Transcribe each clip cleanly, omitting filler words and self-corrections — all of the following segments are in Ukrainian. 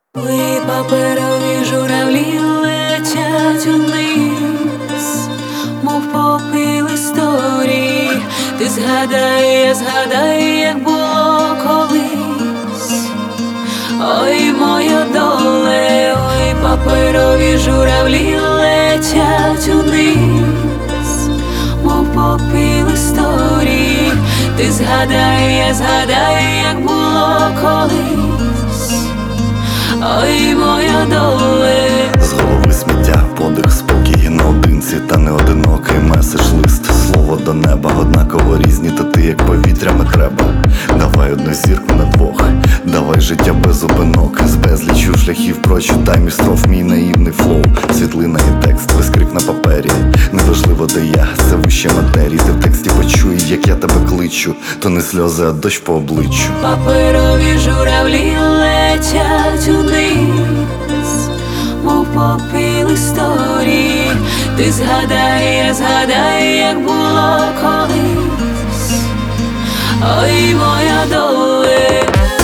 Ой, паперові журавлі летять униз, мов попіл історії. Ти згадай, як було колись. Ой, моя доле, ой, паперові журавлі летять униз, мов попіл історії. Ти згадай, як було колись. Ой, моя доле. З голови сміття, подих, спокій наодинці, та не одинокий меседж-лист. Слово до неба, однаково різні, та ти як повітрями треба. Давай одну зірку на двох, давай життя без зупинок. З безлічю шляхів прочитай між строф мій наївний флоу. Світлина і текст, вискрик на папері. Неважливо де я, це вище матерії. Ти в тексті почуй, як я тебе кличу. То не сльози, а дощ по обличчю. Паперові журавлі летять униз, мов попіл історії. Ти згадай, як було колись. Ой, моя доле.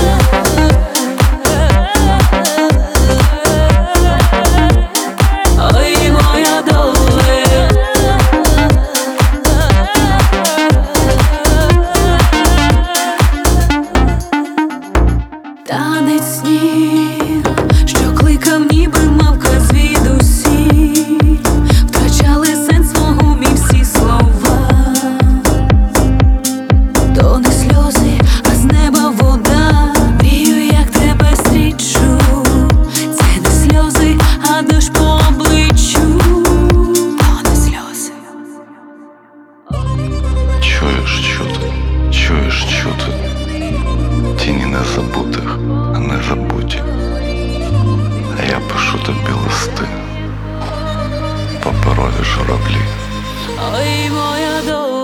Ой, моя доле. Танець снів, що кликав, ніби мавка звідусіль. Втрачали сенс мого умі всі слова. То не сльози, а з неба вода. Мрію, як тебе зустрічу. Це не сльози, а дощ по обличчю. То не сльози. Чуєш чути тіні незабутих, а не забуті. А я пишу тобі листи, паперові журавлі. Ой, моя доля.